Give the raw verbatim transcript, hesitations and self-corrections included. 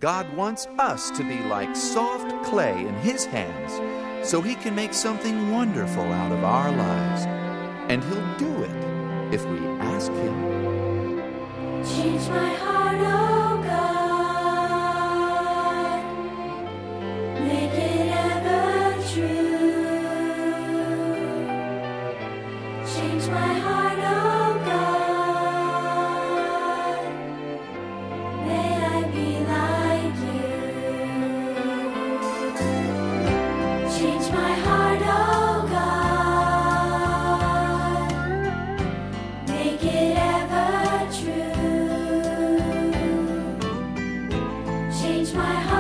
God wants us to be like soft clay in His hands so He can make something wonderful out of our lives. And He'll do it if we ask Him. Change my heart, oh God. Make it ever true. Change my heart, oh God. May I be like you. Change my heart, oh God. Make it ever true. Change my heart.